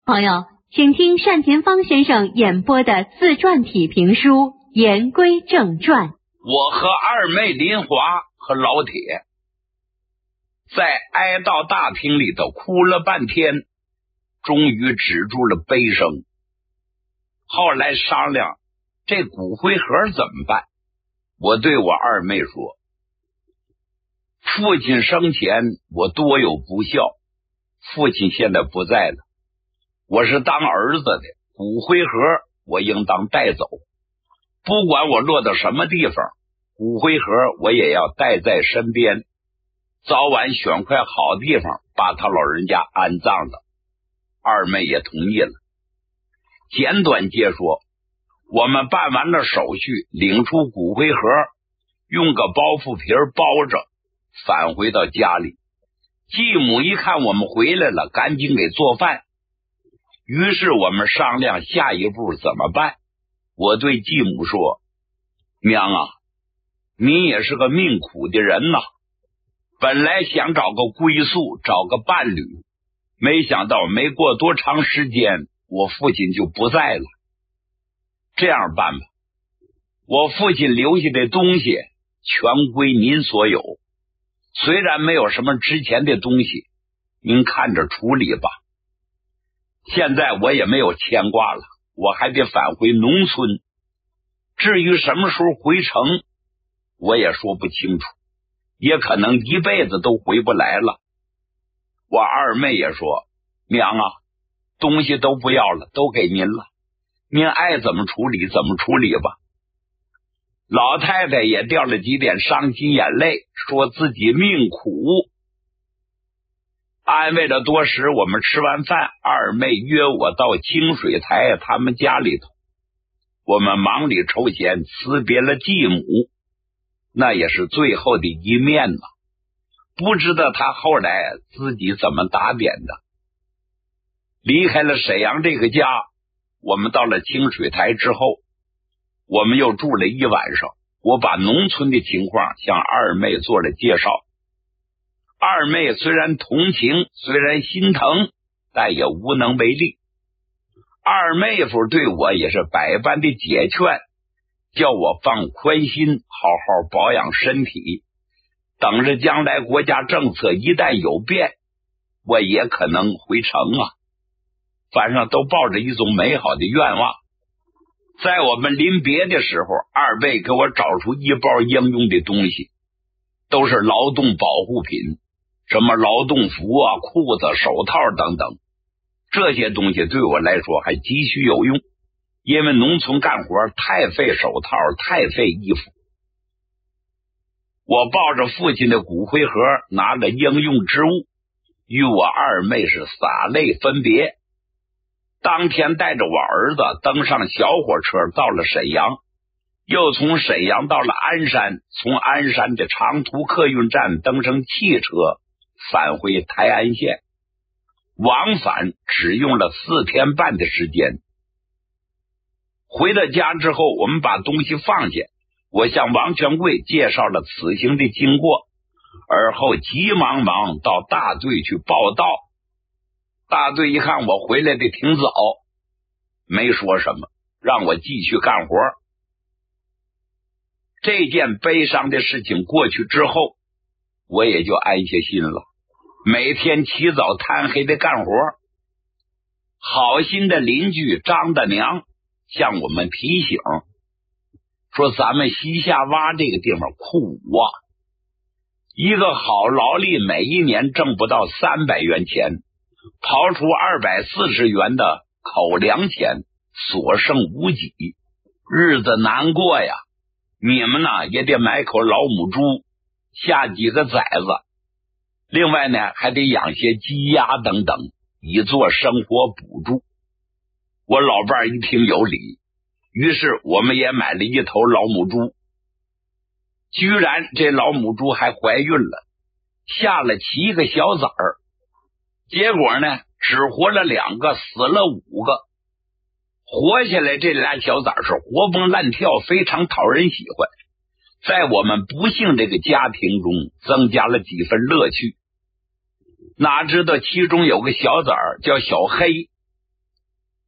朋友，请听单田芳先生演播的自传体评书《言归正传》。 我和二妹林华和老铁在哀悼大厅里头哭了半天，终于止住了悲声。后来商量这骨灰盒怎么办，我对我二妹说，父亲生前我多有不孝，父亲现在不在了，我是当儿子的，骨灰盒我应当带走，不管我落到什么地方，骨灰盒我也要带在身边，早晚选块好地方把他老人家安葬了。二妹也同意了。简短接说，我们办完了手续，领出骨灰盒，用个包袱皮包着，返回到家里。继母一看我们回来了，赶紧给做饭。于是我们商量下一步怎么办。我对继母说，娘啊，你也是个命苦的人呐，本来想找个归宿，找个伴侣，没想到没过多长时间，我父亲就不在了。这样办吧，我父亲留下的东西全归您所有，虽然没有什么值钱的东西，您看着处理吧。现在我也没有牵挂了，我还得返回农村，至于什么时候回城，我也说不清楚，也可能一辈子都回不来了。我二妹也说，娘啊，东西都不要了，都给您了，您爱怎么处理怎么处理吧。老太太也掉了几点伤心眼泪，说自己命苦。安慰了多时，我们吃完饭，二妹约我到清水台他们家里头，我们忙里抽闲辞别了继母，那也是最后的一面了。不知道他后来自己怎么打点的。离开了沈阳这个家，我们到了清水台之后，我们又住了一晚上，我把农村的情况向二妹做了介绍。二妹虽然同情，虽然心疼，但也无能为力。二妹夫对我也是百般的解劝，叫我放宽心，好好保养身体，等着将来国家政策一旦有变，我也可能回城啊。反正都抱着一种美好的愿望。在我们临别的时候，二妹给我找出一包应用的东西，都是劳动保护品，什么劳动服啊、裤子、手套等等，这些东西对我来说还急需有用，因为农村干活太费手套，太费衣服。我抱着父亲的骨灰盒，拿了应用之物，与我二妹是洒泪分别。当天带着我儿子登上小火车到了沈阳，又从沈阳到了鞍山，从鞍山的长途客运站登上汽车返回台安县，往返只用了4天半的时间。回到家之后，我们把东西放下，我向王权贵介绍了此行的经过，而后急忙到大队去报道。大队一看我回来的挺早，没说什么，让我继续干活。这件悲伤的事情过去之后，我也就安下心了，每天起早贪黑的干活。好心的邻居张大娘向我们提醒，说咱们西夏洼这个地方苦啊，一个好劳力每一年挣不到300元钱，刨出240元的口粮钱，所剩无几，日子难过呀。你们呢也得买口老母猪，下几个崽子，另外呢还得养些鸡鸭等等，以做生活补助。我老伴一听有理，于是我们也买了一头老母猪。居然这老母猪还怀孕了，下了7个小崽儿，结果呢只活了2个，死了5个。活下来这俩小崽是活蹦乱跳，非常讨人喜欢，在我们不幸这个家庭中增加了几分乐趣。哪知道其中有个小崽叫小黑，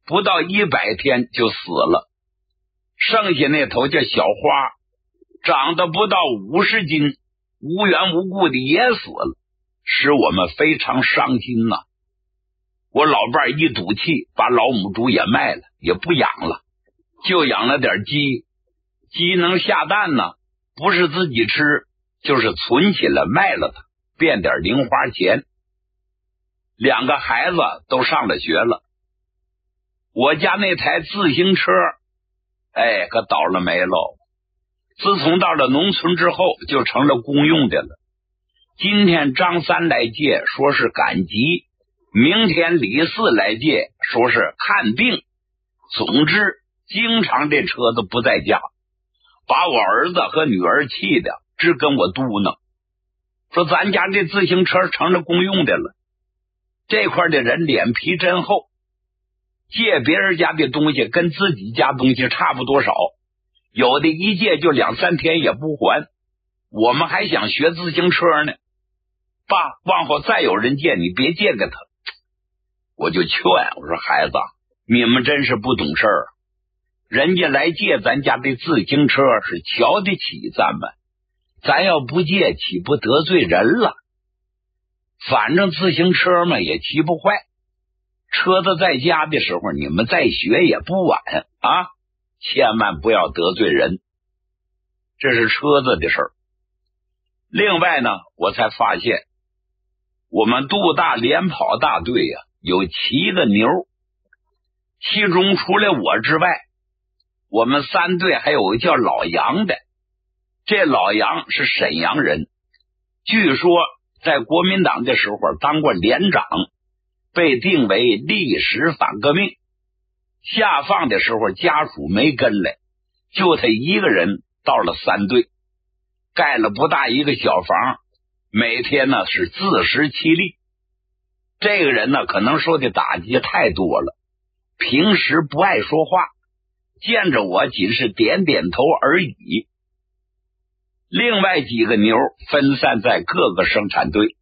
不到100天就死了。剩下那头叫小花，长得不到50斤，无缘无故的也死了，使我们非常伤心呐。我老伴一赌气，把老母猪也卖了，也不养了，就养了点鸡。鸡能下蛋呢，不是自己吃，就是存起来卖了它，变点零花钱。2个孩子都上了学了，我家那台自行车可倒了霉喽。自从到了农村之后，就成了公用的了。今天张三来借，说是赶集，明天李四来借，说是看病。总之经常这车子不在家，把我儿子和女儿气的直跟我嘟囔，说咱家这自行车成了公用的了。这块的人脸皮真厚，借别人家的东西跟自己家东西差不多少，有的一借就2、3天也不还。我们还想学自行车呢，爸，往后再有人借你别借给他。我就劝我说，孩子，你们真是不懂事儿，人家来借咱家的自行车是瞧得起咱们，咱要不借岂不得罪人了？反正自行车嘛也骑不坏，车子在家的时候你们再学也不晚啊，千万不要得罪人，这是车子的事儿。另外呢，我才发现我们杜大连跑大队呀，有7个牛，其中除了我之外，我们3队还有个叫老杨的。这老杨是沈阳人，据说在国民党的时候当过连长，被定为历史反革命，下放的时候家属没跟来，就他一个人到了3队，盖了不大一个小房，每天呢是自食其力。这个人呢可能受的打击太多了，平时不爱说话，见着我仅是点点头而已。另外几个牛分散在各个生产队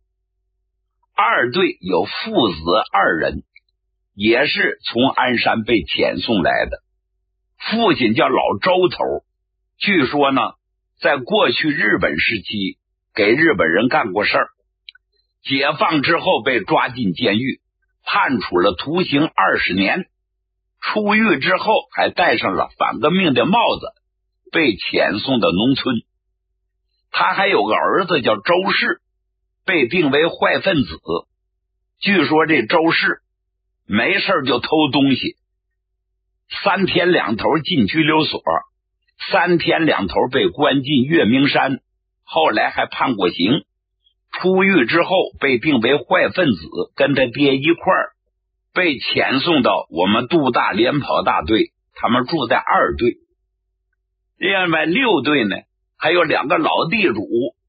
，2队有父子2人，也是从鞍山被遣送来的。父亲叫老周头，据说呢在过去日本时期给日本人干过事儿，解放之后被抓进监狱，判处了徒刑20年，出狱之后还戴上了反革命的帽子，被遣送到农村。他还有个儿子叫周氏，被定为坏分子。据说这周氏没事就偷东西，3天2头进拘留所，3天2头被关进月明山，后来还判过刑。出狱之后被定为坏分子，跟他爹一块儿被遣送到我们杜大连跑大队，他们住在2队。另外6队呢还有2个老地主，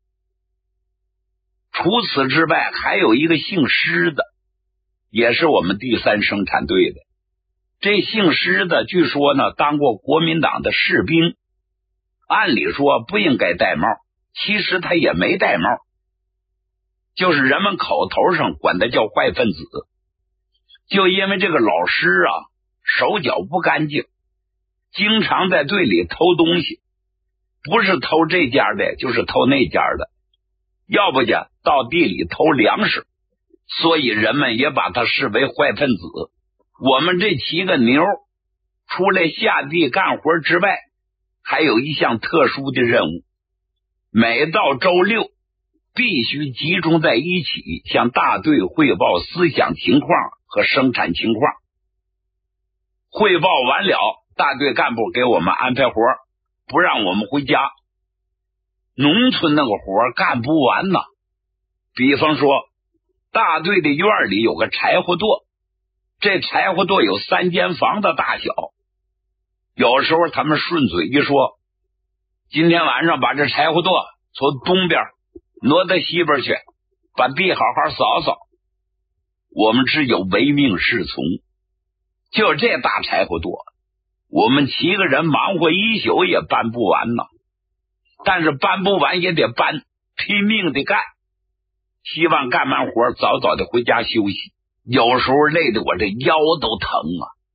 除此之外还有一个姓施的，也是我们第3生产队的。这姓施的据说呢当过国民党的士兵，按理说不应该戴帽，其实他也没戴帽，就是人们口头上管他叫坏分子。就因为这个老施啊手脚不干净，经常在队里偷东西，不是偷这家的就是偷那家的，要不然到地里偷粮食，所以人们也把他视为坏分子。我们这7个牛除了下地干活之外，还有一项特殊的任务，每到周6必须集中在一起向大队汇报思想情况和生产情况。汇报完了，大队干部给我们安排活，不让我们回家。农村那个活干不完呐，比方说大队的院里有个柴火垛，这柴火垛有3间房的大小，有时候他们顺嘴一说，今天晚上把这柴火垛从东边挪到西边去，把地好好扫扫。我们只有唯命是从，就这大柴火垛，我们7个人忙活一宿也搬不完呢。但是搬不完也得搬，拼命的干，希望干完活早早的回家休息。有时候累得我这腰都疼啊。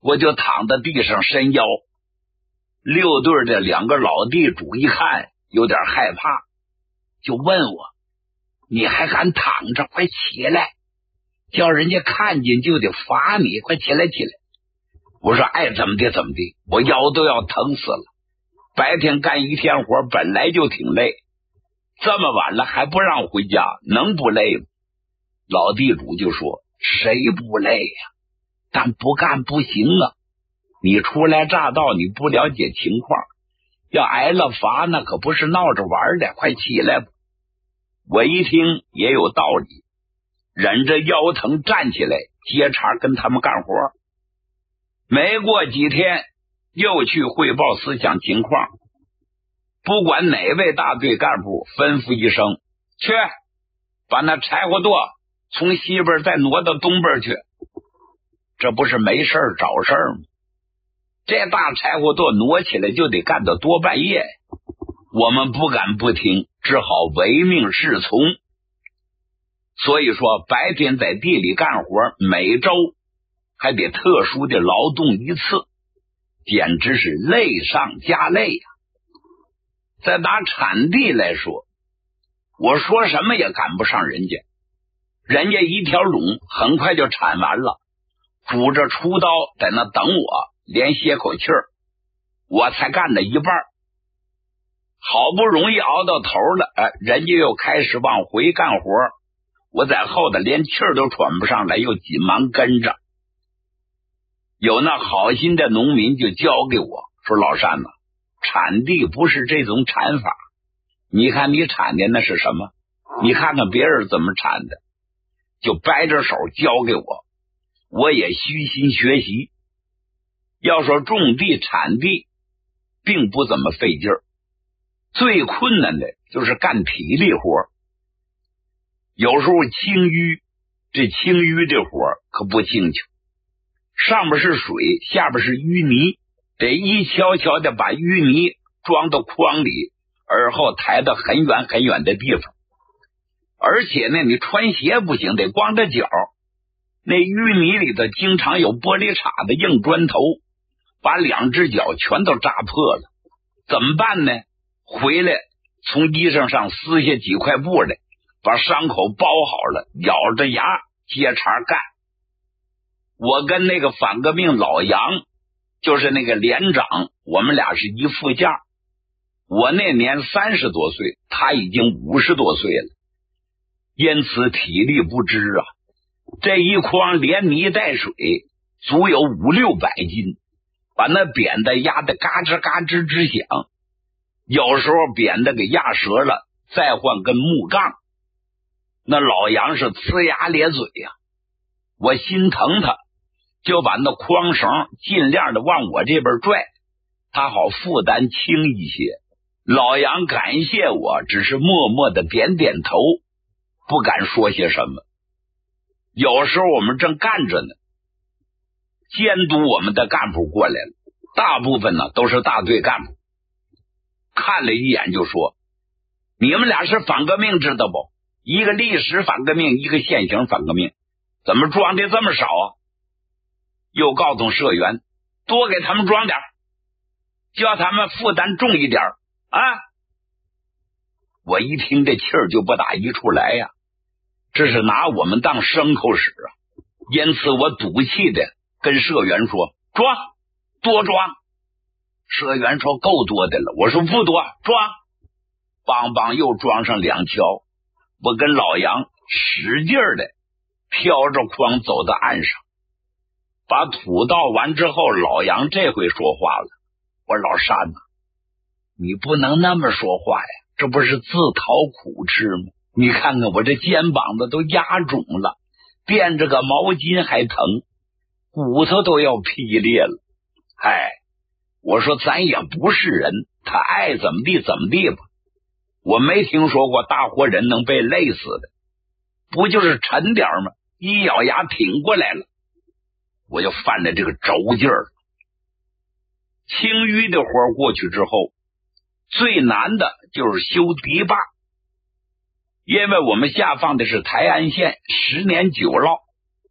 我就躺在地上伸腰。六队的2个老地主一看有点害怕，就问我，你还敢躺着，快起来，叫人家看见就得罚你，快起来起来。我说爱怎么地怎么地，我腰都要疼死了，白天干一天活本来就挺累，这么晚了还不让回家，能不累吗？老地主就说，谁不累呀？但不干不行啊，你初来乍到，你不了解情况，要挨了罚那可不是闹着玩的，快起来吧。我一听也有道理，忍着腰疼站起来接茬跟他们干活。没过几天又去汇报思想情况，不管哪位大队干部吩咐一声，去把那柴火垛从西边再挪到东边去，这不是没事找事吗？这大柴火垛挪起来就得干到多半夜，我们不敢不听，只好唯命是从。所以说白天在地里干活，每周还得特殊的劳动一次，简直是累上加累呀。再拿产地来说，我说什么也赶不上人家，人家一条垄很快就产完了，拄着锄刀在那等我，连歇口气儿，我才干了一半，好不容易熬到头了，人家又开始往回干活，我在后头连气儿都喘不上来，又紧忙跟着。有那好心的农民就教给我说，老单呐，产地不是这种产法，你看你产的那是什么，你看看别人怎么产的，就掰着手教给我，我也虚心学习。要说种地产地并不怎么费劲儿，最困难的就是干体力活。有时候清淤，这清淤这活可不轻巧，上边是水，下边是淤泥，得一悄悄的把淤泥装到筐里，而后抬到很远很远的地方。而且呢，你穿鞋不行，得光着脚，那淤泥里头经常有玻璃碴的硬砖头，把2只脚全都扎破了。怎么办呢？回来从衣裳上撕下几块布来，把伤口包好了，咬着牙接茬干。我跟那个反革命老杨，就是那个连长，我们俩是一副架。我那年30多岁，他已经50多岁了，因此体力不支啊。这一筐连泥带水足有500-600斤，把那扁担压得嘎吱嘎吱直响，有时候扁担给压折了，再换根木杠。那老杨是呲牙咧嘴呀，我心疼他，就把那筐绳尽量的往我这边拽，他好负担轻一些。老杨感谢我，只是默默的点点头，不敢说些什么。有时候我们正干着呢，监督我们的干部过来了，大部分呢都是大队干部，看了一眼就说，你们俩是反革命知道不？一个历史反革命，一个现行反革命，怎么装的这么少啊？又告诉社员多给他们装点，叫他们负担重一点啊！我一听这气儿就不打一处来呀，这是拿我们当牲口使啊！因此我赌气的跟社员说，装，多装。社员说够多的了，我说不多，装。梆梆又装上2锹，我跟老杨使劲的挑着筐走到岸上，把土倒完之后，老杨这回说话了，我说老单呐，你不能那么说话呀，这不是自讨苦吃吗？你看看我这肩膀子都压肿了，垫着个毛巾还疼，骨头都要劈裂了。我说咱也不是人，他爱怎么地怎么地吧。我没听说过大活人能被累死的，不就是沉点吗？一咬牙挺过来了，我就犯了这个轴劲儿。清淤的活过去之后，最难的就是修堤坝，因为我们下放的是台安县10年9涝，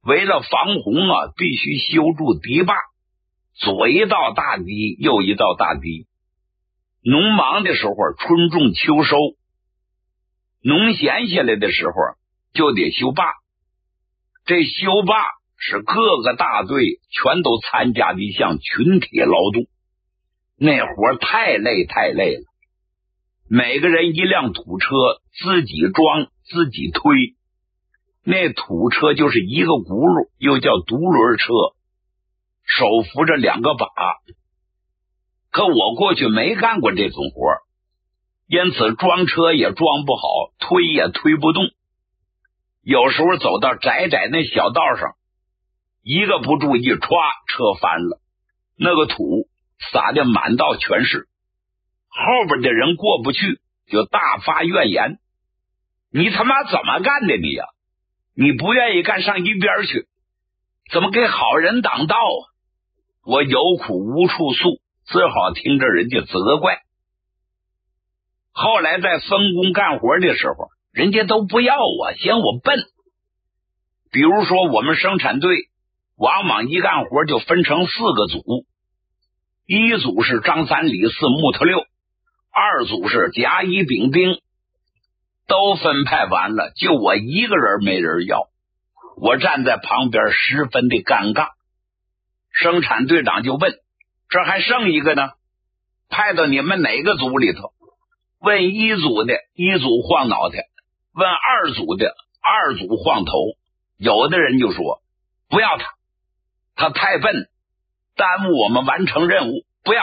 为了防洪啊，必须修筑堤坝，左一道大堤，右一道大堤。农忙的时候春种秋收，农闲下来的时候就得修坝。这修坝是各个大队全都参加的一项群体劳动，那活太累了。每个人一辆土车，自己装自己推，那土车就是一个轱辘，又叫独轮车，手扶着2个把。可我过去没干过这种活，因此装车也装不好，推也推不动。有时候走到窄那小道上，一个不注意，歘，车翻了，那个土撒的满道全是，后边的人过不去，就大发怨言：你他妈怎么干的你呀？你不愿意干上一边去，怎么给好人挡道啊？我有苦无处诉，只好听着人家责怪。后来在分工干活的时候，人家都不要我，嫌我笨。比如说我们生产队往往一干活就分成4个组，一组是张三李四木头六，二组是甲乙丙丁，都分派完了，就我一个人没人要。我站在旁边十分的尴尬。生产队长就问：这还剩一个呢，派到你们哪个组里头？问一组的，一组晃脑袋；问二组的，二组晃头。有的人就说：不要他太笨，耽误我们完成任务，不要。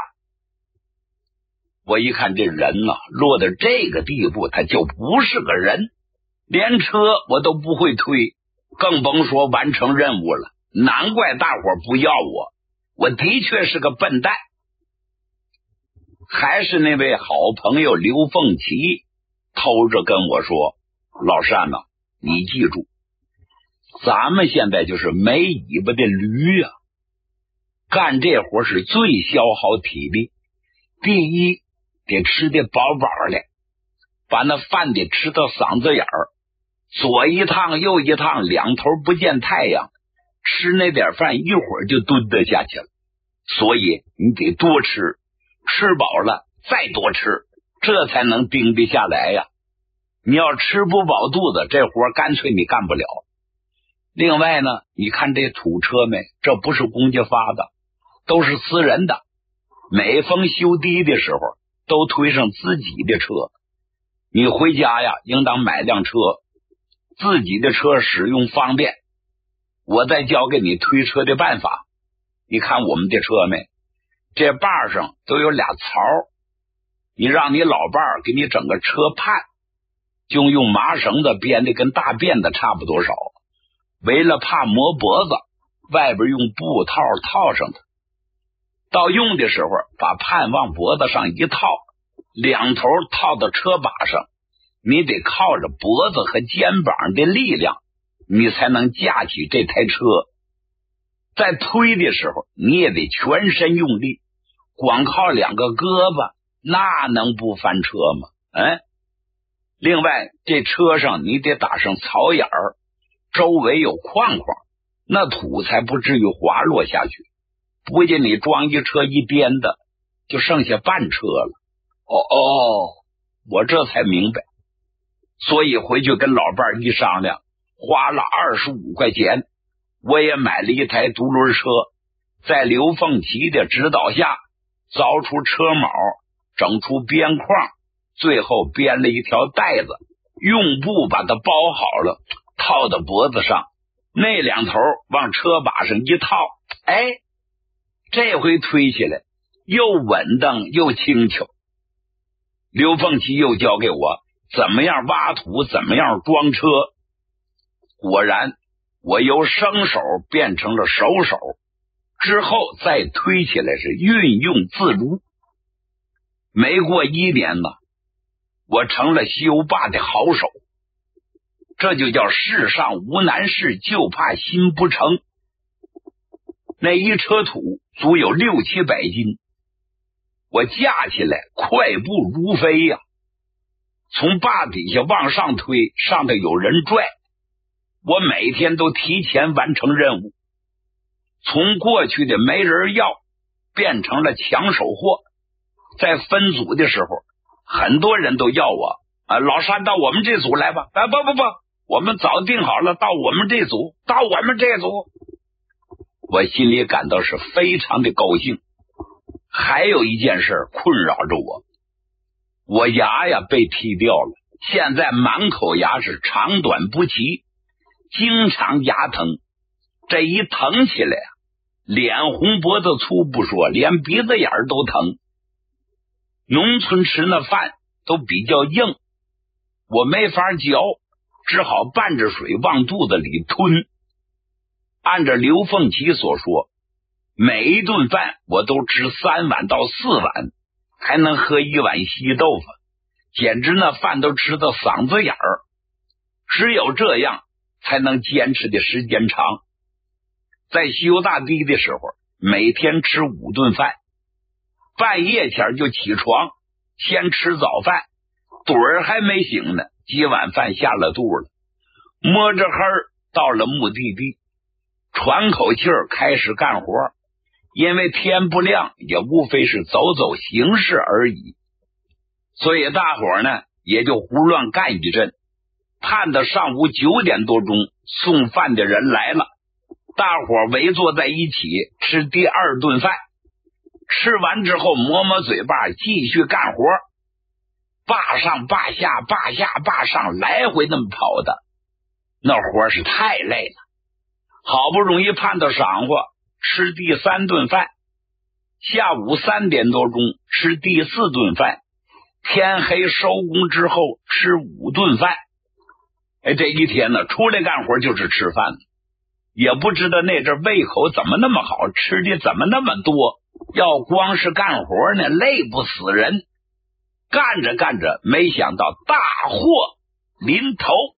我一看这人啊，落到这个地步，他就不是个人，连车我都不会推，更甭说完成任务了。难怪大伙不要我的确是个笨蛋。还是那位好朋友刘凤琪偷着跟我说：老单呐，你记住，咱们现在就是没尾巴的驴啊，干这活是最消耗体力。第一，得吃得饱饱的，把那饭得吃到嗓子眼儿，左一趟右一趟，两头不见太阳，吃那点饭一会儿就蹲得下去了。所以你得多吃，吃饱了再多吃，这才能盯得下来呀。你要吃不饱肚子，这活干脆你干不了。另外呢，你看这土车没，这不是公家发的，都是私人的。每逢修堤的时候都推上自己的车，你回家呀应当买辆车，自己的车使用方便。我再教给你推车的办法。你看我们的车没，这把上都有俩槽，你让你老伴儿给你整个车畔，就用麻绳子编的跟大辫子差不多少，为了怕磨脖子，外边用布套套上的。到用的时候把盼往脖子上一套，两头套到车把上，你得靠着脖子和肩膀的力量，你才能架起这台车。在推的时候你也得全身用力，光靠两个胳膊那能不翻车吗？另外这车上你得打上草眼儿，周围有框框，那土才不至于滑落下去。不仅你装一车一颠的，就剩下半车了。我这才明白。所以回去跟老伴一商量，花了25块钱，我也买了一台独轮车，在刘凤琪的指导下凿出车铆，整出边框，最后编了一条带子，用布把它包好了，套到脖子上，那两头往车把上一套，这回推起来又稳当又轻巧。刘凤琪又教给我怎么样挖土，怎么样装车。果然我由生手变成了熟手，之后再推起来是运用自如。没过1年呢，我成了修坝的好手。这就叫世上无难事，就怕心不成。那一车土足有600-700斤，我架起来快步如飞呀，从坝底下往上推，上头有人拽， 我每天都提前完成任务，从过去的没人要变成了抢手货。在分组的时候，很多人都要我老山到我们这组来吧，不，我们早定好了，到我们这组。我心里感到是非常的高兴。还有一件事困扰着我牙呀被剔掉了，现在满口牙是长短不齐，经常牙疼。这一疼起来脸红脖子粗不说，连鼻子眼都疼。农村吃那饭都比较硬，我没法嚼，只好拌着水往肚子里吞。按照刘凤琪所说，每一顿饭我都吃3碗到4碗，还能喝1碗稀豆腐，简直那饭都吃到嗓子眼儿。只有这样才能坚持的时间长。在西游大堤的时候，每天吃5顿饭，半夜前就起床，先吃早饭，盹儿还没醒呢，几碗饭下了肚了，摸着黑到了目的地，喘口气儿开始干活。因为天不亮，也无非是走走形式而已，所以大伙呢也就胡乱干一阵。盼到上午9点多钟，送饭的人来了，大伙围坐在一起吃第2顿饭。吃完之后抹抹嘴巴，继续干活，坝上坝下坝下坝上，来回那么跑的，那活是太累了。好不容易盼到晌午，吃第3顿饭，下午3点多钟吃第4顿饭，天黑收工之后吃5顿饭。这一天呢，出来干活就是吃饭，也不知道那阵胃口怎么那么好，吃的怎么那么多。要光是干活呢，累不死人。干着干着，没想到大祸临头。